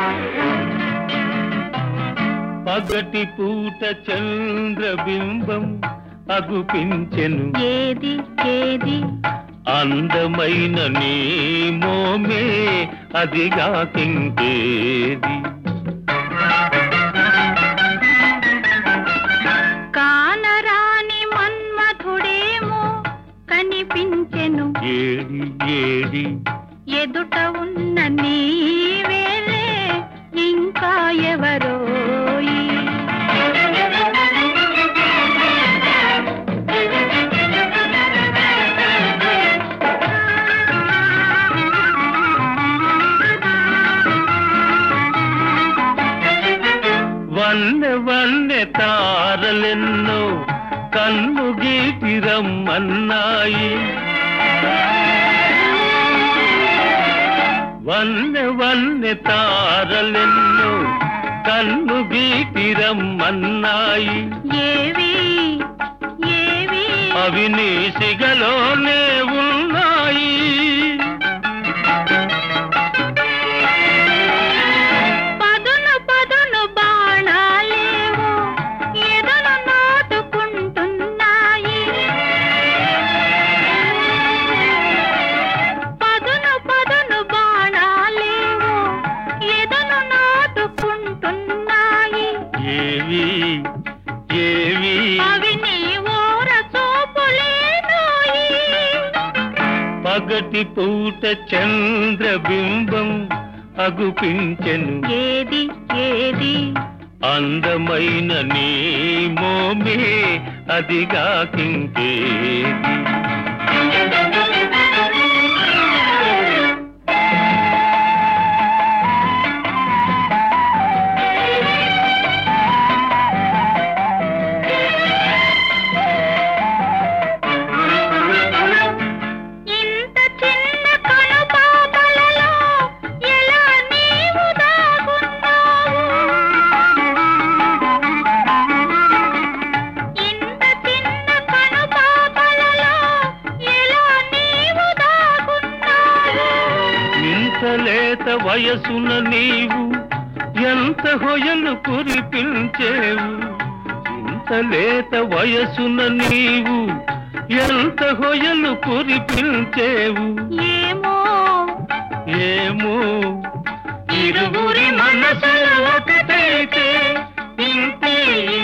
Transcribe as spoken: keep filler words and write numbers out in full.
పగటి పూట చంద్రబింబం అగుపించెను ఏది ఏది అందమైన నీ మోమే అదిగాకింకేది కానరాని మన్మథుడేమో కనిపించెను ఏడి ఏడి ఎదుట ఉన్న నీవేలే ఇంకా ఎవరోయి వన్నె వన్నె తారలెన్నో కన్ను గీటి రమ్మన్నాయి వన్నె వన్నె తారలెన్నో కన్ను గీటి రమ్మన్నాయి ఏవి ఏవి అవి నీ సిగలోనే ఉన్నాయి పదును పదును బాణాలేవో ఎదను నాటుకుంటున్నాయి పదును పదును బాణాలేవో ఎదను నాటుకుంటున్నాయి ఏవి ఏవి అవి నీ ఓర చూపులేనోయి పగటి పూట చంద్రబింబం అగుపించెను ఏది ఏది అందమైన నీ మోమే అదిగాకింకేది ఇంత చిన్న కనుపాపలలో ఎలా నీవు దాగున్నావు ఇంత చిన్న కనుపాపలలో ఎలా నీవు దాగున్నావు ఇంత లేత వయసున నీవు ఎంత హొయలు కురిపించేవు ఇంత లేత వయసున నీవు ఎంత హొయలు కురిపించేవు ఏమో ఏమో ఇరువురి మనసులు ఒకటైతే ఇంతే